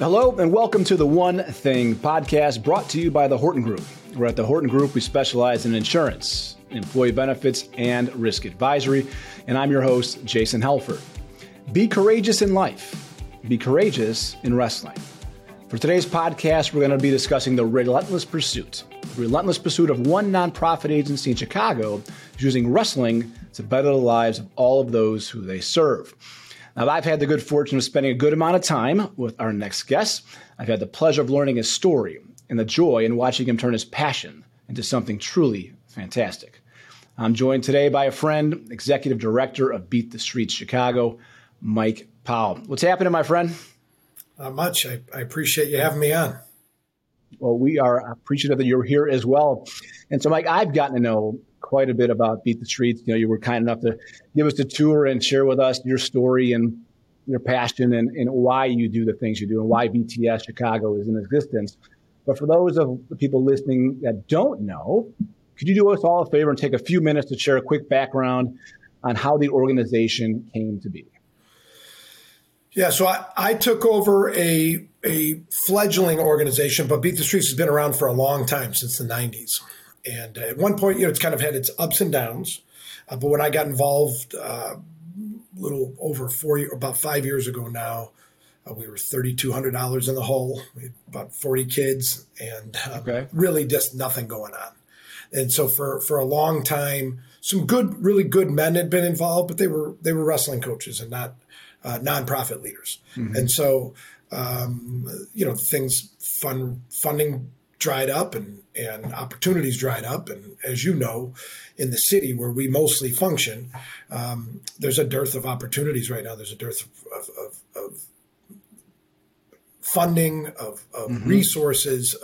Hello and welcome to the One Thing podcast brought to you by the Horton Group. We're at the Horton Group. We specialize in insurance, employee benefits, and risk advisory. And I'm your host, Jason Helford. Be courageous in life. Be courageous in wrestling. For today's podcast, we're going to be discussing the relentless pursuit of one nonprofit agency in Chicago using wrestling to better the lives of all of those who they serve. Now, I've had the good fortune of spending a good amount of time with our next guest. I've had the pleasure of learning his story and the joy in watching him turn his passion into something truly fantastic. I'm joined today by a friend, Executive Director of Beat the Streets Chicago, Mike Powell. What's happening, my friend? Not much. I appreciate you having me on. Well, we are appreciative that you're here as well. And so, Mike, I've gotten to know quite a bit about Beat the Streets. You know, you were kind enough to give us a tour and share with us your story and your passion and why you do the things you do and why BTS Chicago is in existence. But for those of the people listening that don't know, could you do us all a favor and take a few minutes to share a quick background on how the organization came to be? Yeah, so I took over a fledgling organization, but Beat the Streets has been around for a long time, since the 90s. And at one point, it's kind of had its ups and downs. But when I got involved a little over about 5 years ago now, we were $3,200 in the hole. We had about 40 kids and really just nothing going on. And so for a long time, some really good men had been involved, but they were wrestling coaches and not nonprofit leaders. Mm-hmm. And so, funding dried up and opportunities dried up. And as you know, in the city where we mostly function, there's a dearth of opportunities right now. There's a dearth of funding, of mm-hmm. resources,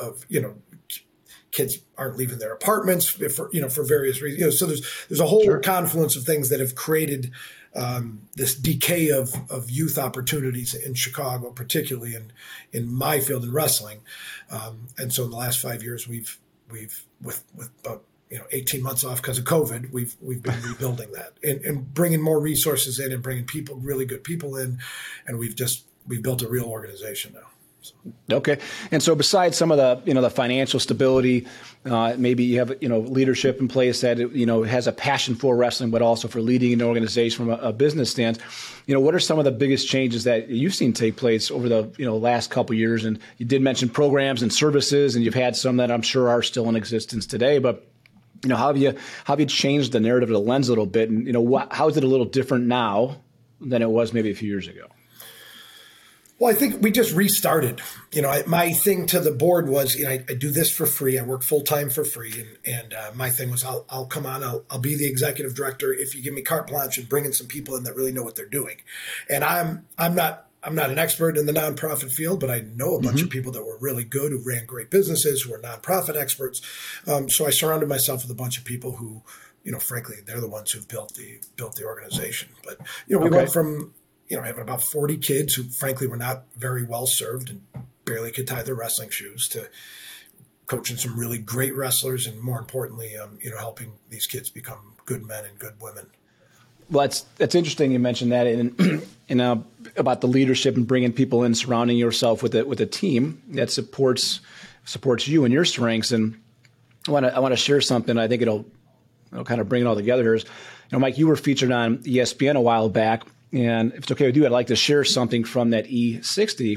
kids aren't leaving their apartments for various reasons. So there's a whole confluence of things that have created this decay of youth opportunities in Chicago, particularly in my field in wrestling. And so in the last 5 years, we've with about 18 months off because of COVID, we've been rebuilding that and bringing more resources in and bringing really good people in, and we've built a real organization now. Okay. And so besides some of the financial stability, maybe you have, leadership in place that, has a passion for wrestling, but also for leading an organization from a business stance. What are some of the biggest changes that you've seen take place over the, last couple of years? And you did mention programs and services, and you've had some that I'm sure are still in existence today, but how have you changed the narrative, the lens a little bit? And, how is it a little different now than it was maybe a few years ago? Well, I think we just restarted. My thing to the board was, I do this for free. I work full time for free, and my thing was, I'll come on. I'll be the executive director if you give me carte blanche and bring in some people in that really know what they're doing. And I'm not an expert in the nonprofit field, but I know a bunch mm-hmm. of people that were really good, who ran great businesses, who are nonprofit experts. So I surrounded myself with a bunch of people who, frankly, they're the ones who've built the organization. But we went from having about 40 kids who, frankly, were not very well served and barely could tie their wrestling shoes, to coaching some really great wrestlers and, more importantly, helping these kids become good men and good women. Well, that's interesting you mentioned that, and about the leadership and bringing people in, surrounding yourself with a team that supports you and your strengths. And I want to share something. I think it'll kind of bring it all together here. Is, Mike, you were featured on ESPN a while back. And if it's okay with you, I'd like to share something from that E60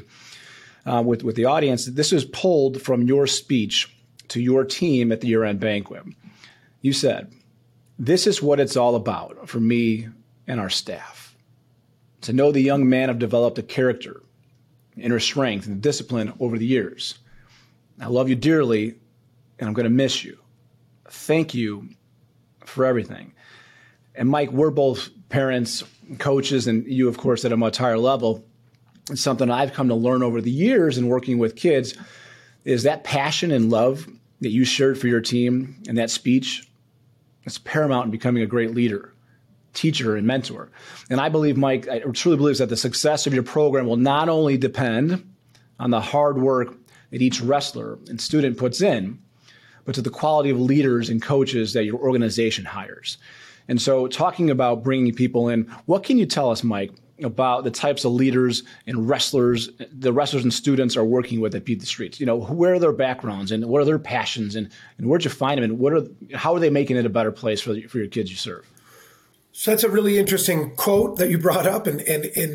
with the audience. This is pulled from your speech to your team at the year-end banquet. You said, "This is what it's all about for me and our staff. To know the young man have developed a character, inner strength, and discipline over the years. I love you dearly, and I'm going to miss you. Thank you for everything." And Mike, we're both parents, coaches, and you, of course, at a much higher level. It's something I've come to learn over the years in working with kids is that passion and love that you shared for your team and that speech. It's paramount in becoming a great leader, teacher, and mentor. And I believe, Mike, I truly believe that the success of your program will not only depend on the hard work that each wrestler and student puts in, but to the quality of leaders and coaches that your organization hires. And so talking about bringing people in, what can you tell us, Mike, about the types of leaders and wrestlers the wrestlers and students are working with at Beat the Streets? Where are their backgrounds and what are their passions and where'd you find them and how are they making it a better place for your kids you serve? So that's a really interesting quote that you brought up, and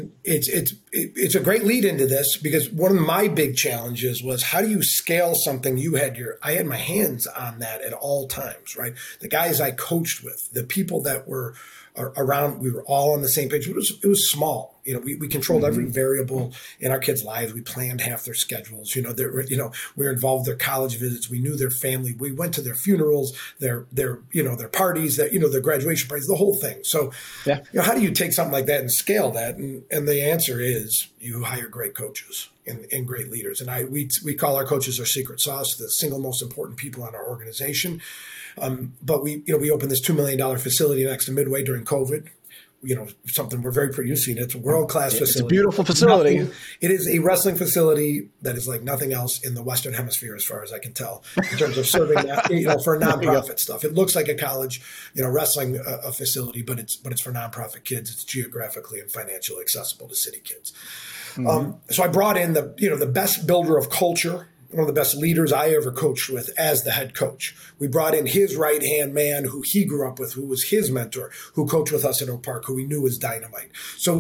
it's a great lead into this, because one of my big challenges was, how do you scale something I had my hands on that at all times, right? The guys I coached with, the people that were around, we were all on the same page. It was small. We controlled every variable in our kids' lives. We planned half their schedules. We were involved with their college visits. We knew their family. We went to their funerals, their parties, their graduation parties, the whole thing. So, yeah. How do you take something like that and scale that? And the answer is you hire great coaches and great leaders. And we call our coaches our secret sauce, the single most important people in our organization. But we opened this $2 million facility next to Midway during COVID. Something we're very proud of. It's a world-class facility. It's a beautiful facility. It is a wrestling facility that is like nothing else in the Western Hemisphere, as far as I can tell, in terms of serving for nonprofit stuff. It looks like a college, wrestling facility, but it's for nonprofit kids. It's geographically and financially accessible to city kids. So I brought in the best builder of culture, one of the best leaders I ever coached with, as the head coach. We brought in his right-hand man who he grew up with, who was his mentor, who coached with us at Oak Park, who we knew was dynamite.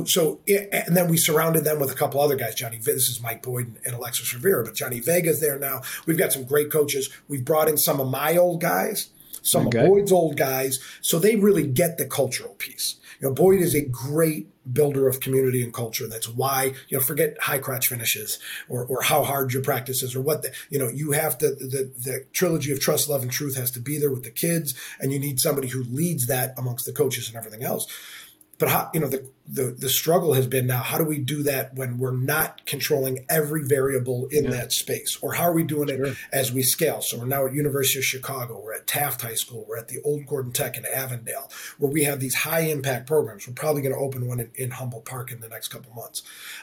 And then we surrounded them with a couple other guys. This is Mike Boyd and Alexis Rivera, but Johnny Vega's there now. We've got some great coaches. We've brought in some of my old guys, some of Boyd's old guys, so they really get the cultural piece. Boyd is a great builder of community and culture. That's why, forget high crotch finishes or how hard your practice is or what you have to, the trilogy of trust, love, and truth has to be there with the kids. And you need somebody who leads that amongst the coaches and everything else. But how, the struggle has been now, how do we do that when we're not controlling every variable in that space? Or how are we doing it as we scale? So we're now at University of Chicago, we're at Taft High School, we're at the Old Gordon Tech in Avondale, where we have these high impact programs. We're probably going to open one in Humboldt Park in the next couple months.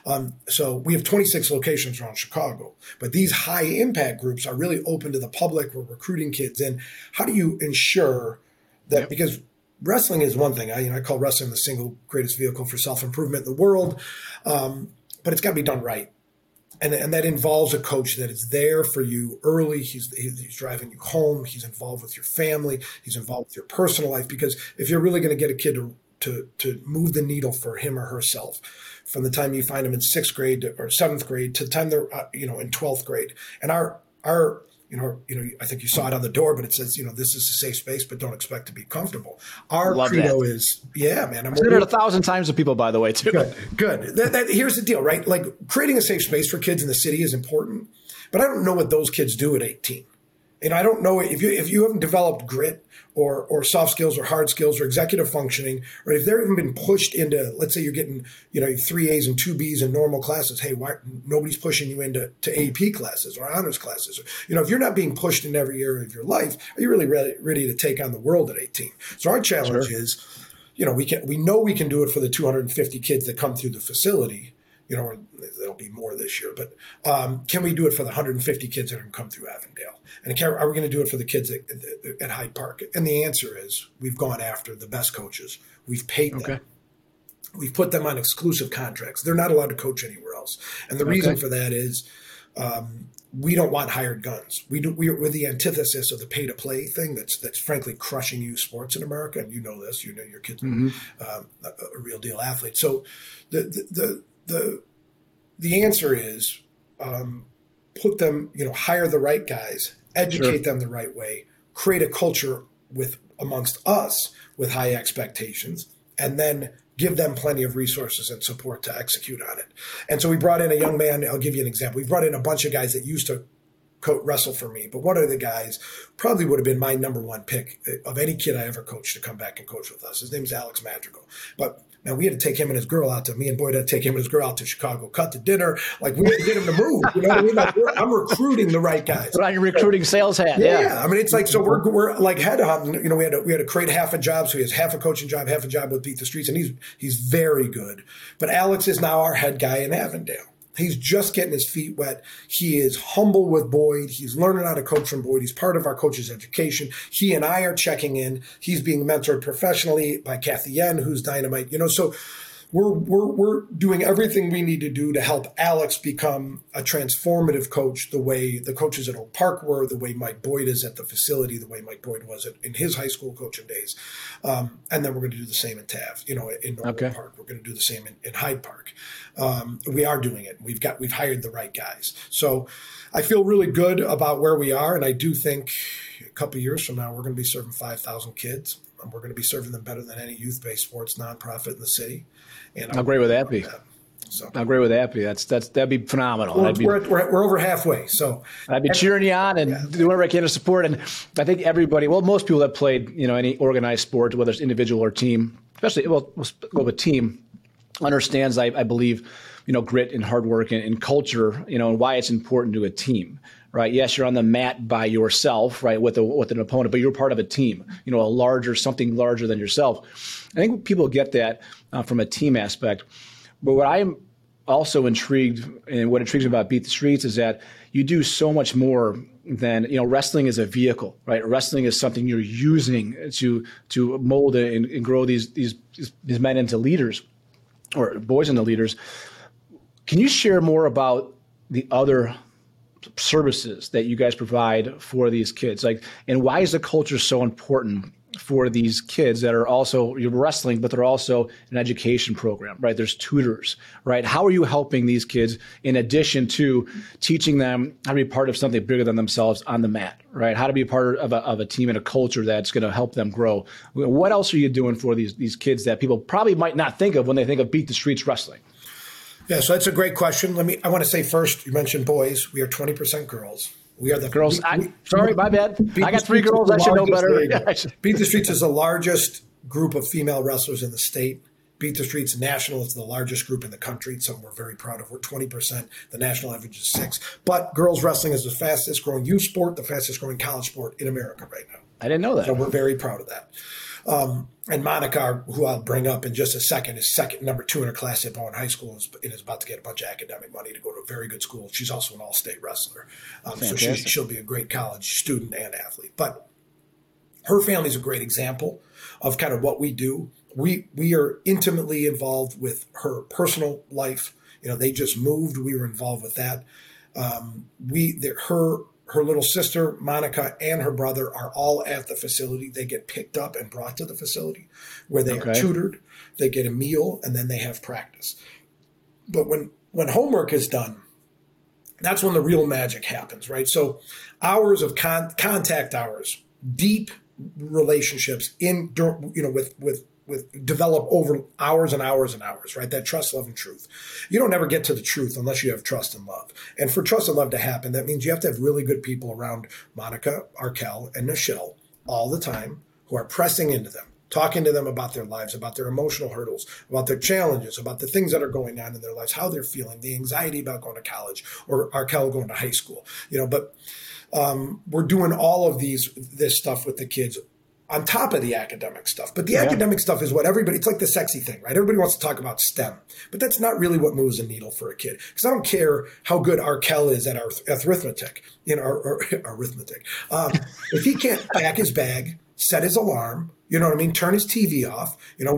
So we have 26 locations around Chicago, but these high impact groups are really open to the public. We're recruiting kids in. How do you ensure that, because wrestling is one thing. I call wrestling the single greatest vehicle for self-improvement in the world, but it's got to be done right. And that involves a coach that is there for you early. He's driving you home. He's involved with your family. He's involved with your personal life. Because if you're really going to get a kid to move the needle for him or herself, from the time you find them in 6th grade or 7th grade to the time they're in 12th grade, and our I think you saw it on the door, but it says, this is a safe space, but don't expect to be comfortable. Our credo is, man. I've said it 1,000 times to people, by the way, too. Good. Here's the deal, right? Like, creating a safe space for kids in the city is important, but I don't know what those kids do at 18. And I don't know if you haven't developed grit or soft skills or hard skills or executive functioning, or if they've even been pushed into, let's say you're getting, 3 A's and 2 B's in normal classes. Hey, why nobody's pushing you into AP classes or honors classes? If you're not being pushed in every area of your life, are you really ready to take on the world at 18? So our challenge is, we know we can do it for the 250 kids that come through the facility. There'll be more this year, but can we do it for the 150 kids that are going to come through Avondale? And are we going to do it for the kids at Hyde Park? And the answer is, we've gone after the best coaches. We've paid them. We've put them on exclusive contracts. They're not allowed to coach anywhere else. And the reason for that is we don't want hired guns. We're the antithesis of the pay-to-play thing that's frankly crushing youth sports in America. And you know this. Your kid's a real deal athlete. So the answer is put them, hire the right guys, educate them the right way, create a culture amongst us with high expectations, and then give them plenty of resources and support to execute on it. And so we brought in a young man. I'll give you an example. We brought in a bunch of guys that used to wrestle for me, but one of the guys probably would have been my number one pick of any kid I ever coached to come back and coach with us. His name is Alex Madrigal. But now we had to take him and his girl me and Boyd had to take him and his girl out to Chicago, cut to dinner. Like, we had to get him to move. You know what I mean? Like, I'm recruiting the right guys. Put on your recruiting sales hat. Yeah. I mean, it's like, so we're like headhunting. We had to create half a job. So he has half a coaching job, half a job with Beat the Streets, and he's very good. But Alex is now our head guy in Avondale. He's just getting his feet wet. He is humble with Boyd. He's learning how to coach from Boyd. He's part of our coach's education. He and I are checking in. He's being mentored professionally by Kathy Yen, who's dynamite. So we're doing everything we need to do to help Alex become a transformative coach, the way the coaches at Oak Park were, the way Mike Boyd is at the facility, the way Mike Boyd was in his high school coaching days. And then we're going to do the same in Taft, in Norwood Park. We're going to do the same in Hyde Park. We are doing it. We've hired the right guys. So I feel really good about where we are. And I do think a couple of years from now, we're going to be serving 5,000 kids. And we're going to be serving them better than any youth-based sports nonprofit in the city. And how great would that be? So how great would that be? That'd be phenomenal. We're over halfway. So I'd be cheering you on and doing whatever I can to support. And I think everybody, most people that played, any organized sport, whether it's individual or team, especially we'll go with team, understands, I believe, grit and hard work and culture, and why it's important to a team. Right. Yes, you're on the mat by yourself, right, with an opponent, but you're part of a team, something larger than yourself. I think people get that from a team aspect. But what I'm also intrigued, and what intrigues me about Beat the Streets, is that you do so much more than, wrestling is a vehicle, right? Wrestling is something you're using to mold and grow these men into leaders, or boys into leaders. Can you share more about the other services that you guys provide for these kids? And why is the culture so important for these kids that are also, you're wrestling, but they're also an education program, right? There's tutors, right? How are you helping these kids in addition to teaching them how to be part of something bigger than themselves on the mat, right? How to be part of a team and a culture that's going to help them grow. What else are you doing for these kids that people probably might not think of when they think of Beat the Streets wrestling? Yeah, so that's a great question. I want to say first, you mentioned boys. We are 20% girls. We are the girls. Sorry, my bad. I got 3 girls. I should know better. Beat the Streets is the largest group of female wrestlers in the state. Beat the Streets National is the largest group in the country. It's something we're very proud of. We're 20%. The national average is 6%. But girls wrestling is the fastest growing youth sport, the fastest growing college sport in America right now. I didn't know that. So we're very proud of that. And Monica, who I'll bring up in just a second, is number 2 in her class at Bowen High School and is about to get a bunch of academic money to go to a very good school. She's also an all-state wrestler. So she'll be a great college student and athlete. But her family's a great example of kind of what we do. We are intimately involved with her personal life. They just moved. We were involved with that. Her little sister, Monica, and her brother are all at the facility. They get picked up and brought to the facility where they are tutored. They get a meal, and then they have practice. But when homework is done, that's when the real magic happens, right? So hours of contact hours, deep relationships with develop over hours and hours and hours, right? That trust, love, and truth. You don't ever get to the truth unless you have trust and love. And for trust and love to happen, that means you have to have really good people around Monica, Arkell, and Nichelle all the time who are pressing into them, talking to them about their lives, about their emotional hurdles, about their challenges, about the things that are going on in their lives, how they're feeling, the anxiety about going to college or Arkell going to high school. But we're doing all of this stuff with the kids on top of the academic stuff. But the academic stuff is what it's like the sexy thing, right? Everybody wants to talk about STEM, but that's not really what moves the needle for a kid. Because I don't care how good Arkell is at arithmetic, arithmetic. If he can't pack his bag, set his alarm, turn his TV off,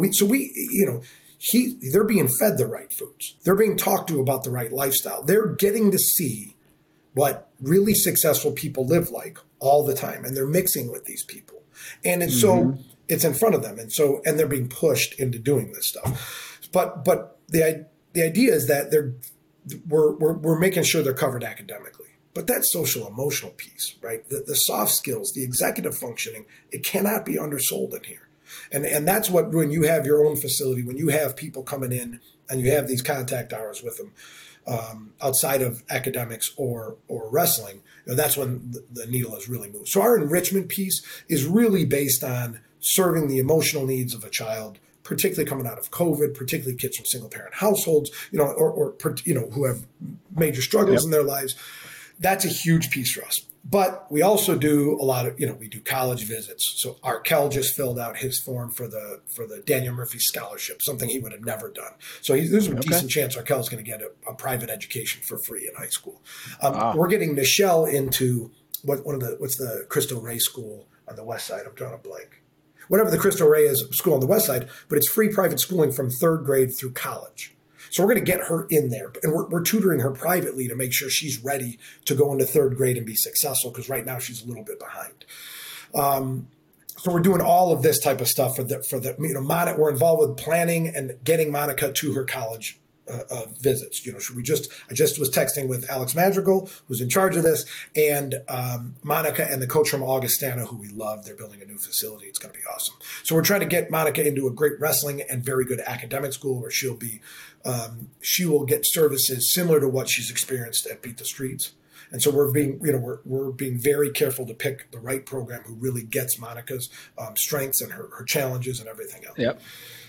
they're being fed the right foods. They're being talked to about the right lifestyle. They're getting to see what really successful people live like all the time. And they're mixing with these people. And so it's in front of them. And they're being pushed into doing this stuff. But the idea is that we're making sure they're covered academically. But that social emotional piece, right? The soft skills, the executive functioning, it cannot be undersold in here. And that's what, when you have your own facility, when you have people coming in and you have these contact hours with them, outside of academics or wrestling, that's when the needle is really moved. So our enrichment piece is really based on serving the emotional needs of a child, particularly coming out of COVID, particularly kids from single parent households, or who have major struggles in their lives. That's a huge piece for us. But we also do a lot of, we do college visits. So Arkell just filled out his form for the Daniel Murphy Scholarship, something he would have never done. So there's a decent chance Arkell's going to get a private education for free in high school. We're getting Nichelle into what's the Cristo Rey School on the west side. I'm drawing a blank. whatever the Cristo Rey is, school on the west side, but it's free private schooling from 3rd grade through college. So we're going to get her in there, and we're tutoring her privately to make sure she's ready to go into 3rd grade and be successful, because right now she's a little bit behind. So we're doing all of this type of stuff for the Monica. We're involved with planning and getting Monica to her college visits. I just was texting with Alex Madrigal, who's in charge of this, and Monica and the coach from Augustana, who we love. They're building a new facility. It's going to be awesome. So we're trying to get Monica into a great wrestling and very good academic school where she will get services similar to what she's experienced at Beat the Streets. And so we're being very careful to pick the right program who really gets Monica's strengths and her challenges and everything else. Yep.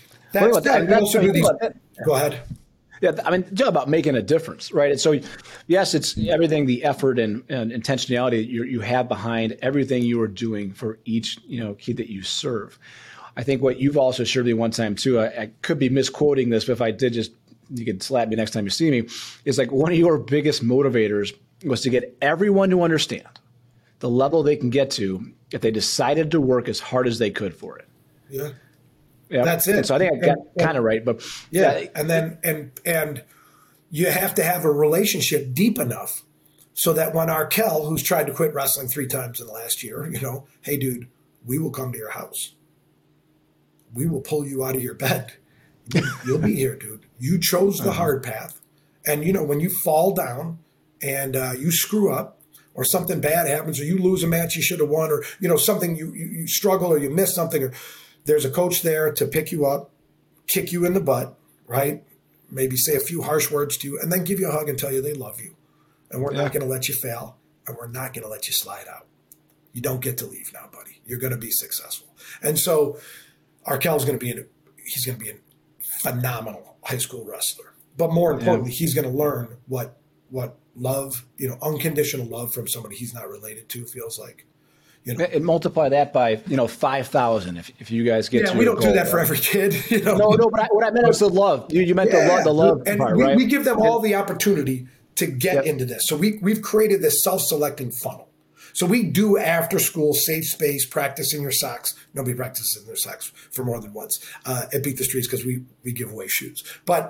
Go ahead. Yeah, I mean, just about making a difference, right? And so, yes, it's everything, the effort and intentionality you have behind everything you are doing for each kid that you serve. I think what you've also shared with me one time too, I could be misquoting this, but if I did, you can slap me next time you see me, is like one of your biggest motivators was to get everyone to understand the level they can get to if they decided to work as hard as they could for it. Yeah. Yeah, that's it. And so I think I got kind of right, but and you have to have a relationship deep enough so that when Arkell, who's tried to quit wrestling 3 times in the last year, hey dude, we will come to your house. We will pull you out of your bed. You'll be here, dude. You chose the hard path. And when you fall down and you screw up or something bad happens or you lose a match you should have won or something you struggle or you miss something, or there's a coach there to pick you up, kick you in the butt, right? Maybe say a few harsh words to you and then give you a hug and tell you they love you. And we're not going to let you fail, and we're not going to let you slide out. You don't get to leave now, buddy. You're going to be successful. And so Arkell's going to be a phenomenal high school wrestler. But more importantly, he's going to learn what love, unconditional love from somebody he's not related to feels like. And multiply that by 5,000 if you guys get to. Yeah, we don't do that for every kid. No, but what I meant was the love. You meant the love and part, right? We give them all the opportunity to get into this. So we've created this self-selecting funnel. So we do after-school safe space practice in your socks. Nobody practices in their socks for more than once at Beat the Streets because we give away shoes. But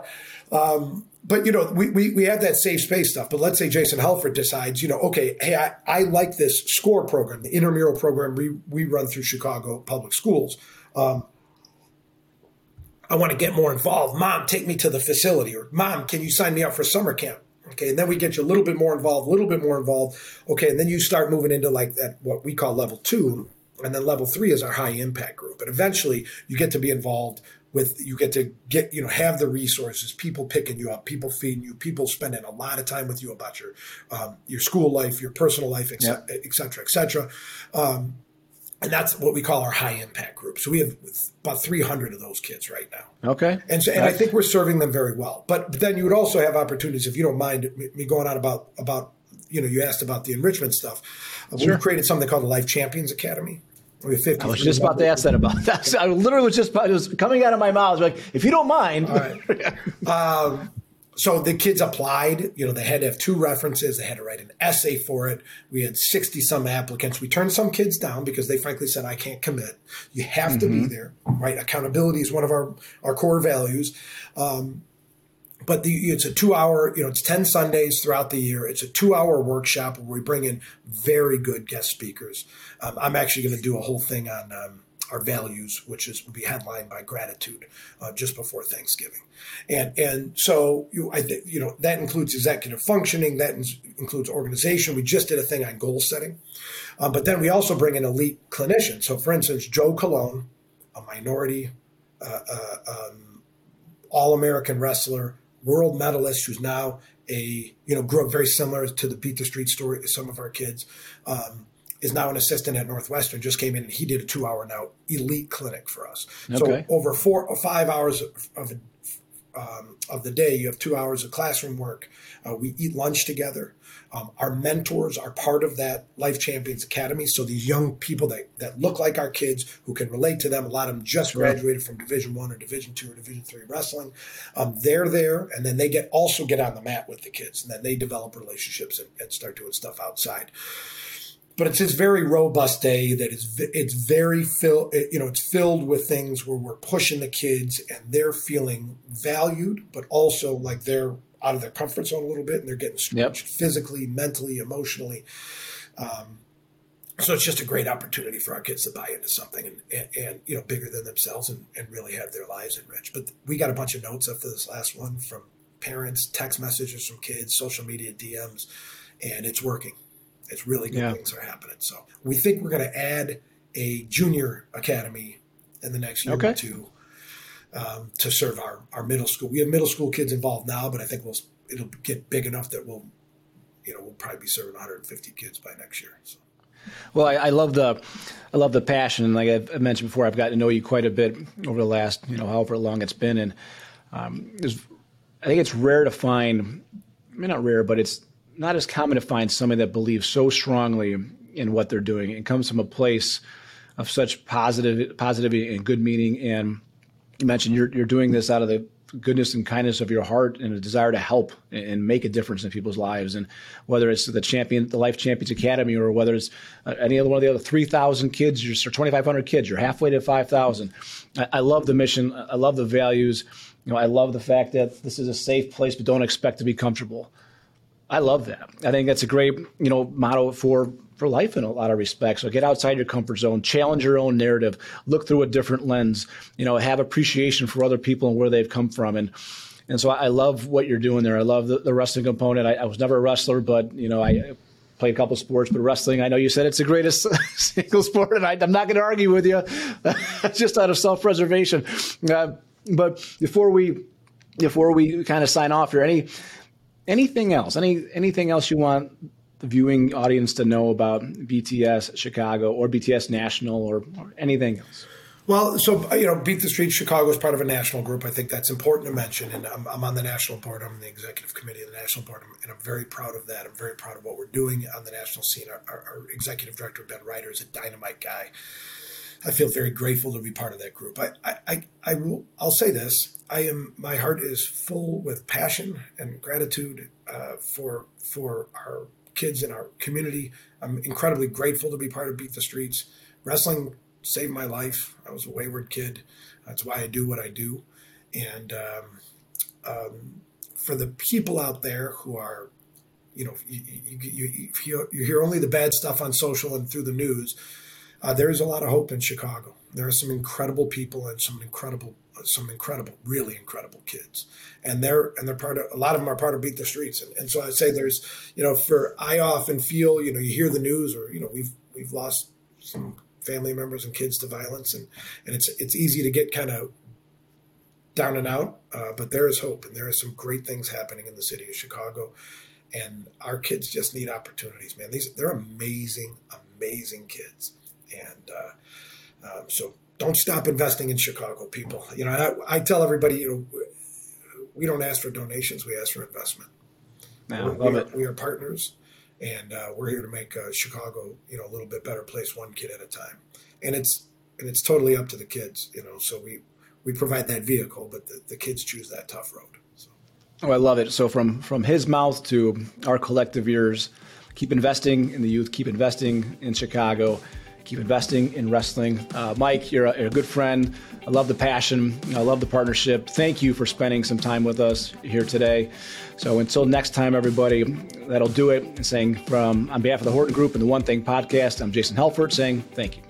we have that safe space stuff. But let's say Jason Helford decides, okay, hey, I like this SCORE program, the intramural program we run through Chicago public schools. I want to get more involved. Mom, take me to the facility. Or Mom, can you sign me up for summer camp? Okay, and then we get you a little bit more involved. Okay, and then you start moving into like that, what we call level 2. And then level 3 is our high impact group. And eventually you get to be involved have the resources, people picking you up, people feeding you, people spending a lot of time with you about your school life, your personal life, et cetera, et cetera. And that's what we call our high impact group. So we have about 300 of those kids right now. Okay. And I think we're serving them very well. But then you would also have opportunities, if you don't mind me going on about you asked about the enrichment stuff. Sure. We've created something called the Life Champions Academy. I was just about to ask that about that. I literally it was coming out of my mouth. Like, if you don't mind. All right. So the kids applied, they had to have 2 references. They had to write an essay for it. We had 60 some applicants. We turned some kids down because they frankly said, I can't commit. You have to be there, right? Accountability is one of our core values. But it's a 2-hour, it's 10 Sundays throughout the year. It's a 2-hour workshop where we bring in very good guest speakers. I'm actually going to do a whole thing on our values, which will be headlined by gratitude just before Thanksgiving. And so that includes executive functioning, that includes organization. We just did a thing on goal setting. But then we also bring in elite clinicians. So for instance, Joe Colon, a minority, All-American wrestler, world medalist, who's now grew up very similar to the Beat the Street story to some of our kids, is now an assistant at Northwestern, just came in and he did a 2-hour now elite clinic for us. Okay. So over 4 or 5 hours of the day, you have 2 hours of classroom work. We eat lunch together. Our mentors are part of that Life Champions Academy. So these young people that look like our kids, who can relate to them, a lot of them just graduated from Division I or Division II or Division III wrestling. They're there, and then they also get on the mat with the kids, and then they develop relationships and start doing stuff outside. But it's this very robust day that it's very it's filled with things where we're pushing the kids and they're feeling valued, but also like they're out of their comfort zone a little bit and they're getting stretched physically, mentally, emotionally. So it's just a great opportunity for our kids to buy into something and bigger than themselves and really have their lives enriched. But we got a bunch of notes after this last one from parents, text messages from kids, social media DMs, and it's working. It's really good things are happening. So we think we're going to add a junior academy in the next year or two to serve our middle school. We have middle school kids involved now, but I think it'll get big enough that we'll probably be serving 150 kids by next year. So. Well, I love the passion. Like I've mentioned before, I've gotten to know you quite a bit over the last, however long it's been. And I think it's rare to find, not rare, but it's not as common to find somebody that believes so strongly in what they're doing and comes from a place of such positivity and good meaning. And you mentioned you're doing this out of the goodness and kindness of your heart and a desire to help and make a difference in people's lives. And whether it's the Life Champions Academy or whether it's any other one of the other 3,000 kids or 2,500 kids, you're halfway to 5,000. I love the mission. I love the values. I love the fact that this is a safe place, but don't expect to be comfortable. I love that. I think that's a great, motto for life in a lot of respects. So get outside your comfort zone, challenge your own narrative, look through a different lens, have appreciation for other people and where they've come from. And so I love what you're doing there. I love the wrestling component. I was never a wrestler, but, I played a couple sports, but wrestling, I know you said it's the greatest single sport, and I'm not going to argue with you just out of self-preservation. But before we kind of sign off here, anything else you want the viewing audience to know about BTS Chicago or BTS National or anything else? Well, so, Beat the Street Chicago is part of a national group. I think that's important to mention. And I'm on the national board. I'm on the executive committee of the national board. And I'm very proud of that. I'm very proud of what we're doing on the national scene. Our executive director, Ben Ryder, is a dynamite guy. I feel very grateful to be part of that group. I'll say this. My heart is full with passion and gratitude for our kids in our community. I'm incredibly grateful to be part of Beat the Streets. Wrestling saved my life. I was a wayward kid. That's why I do what I do. And for the people out there who are, you hear only the bad stuff on social and through the news, there is a lot of hope in Chicago. There are some incredible people and some incredible, really incredible kids, and they're part of. A lot of them are part of Beat the Streets, and so I'd say there's, I often feel, you hear the news, or we've lost some family members and kids to violence, and it's easy to get kind of down and out, but there is hope, and there are some great things happening in the city of Chicago, and our kids just need opportunities, man. They're amazing kids. And so don't stop investing in Chicago, people. I tell everybody, we don't ask for donations. We ask for investment. We are partners, and we're here to make Chicago, a little bit better place, one kid at a time. And it's totally up to the kids, so we provide that vehicle, but the kids choose that tough road. So. Oh, I love it. So from his mouth to our collective ears, keep investing in the youth, keep investing in Chicago, keep investing in wrestling. Mike, you're a good friend. I love the passion. I love the partnership. Thank you for spending some time with us here today. So until next time, everybody, that'll do it. On behalf of the Horton Group and the One Thing Podcast, I'm Jason Helfert saying thank you.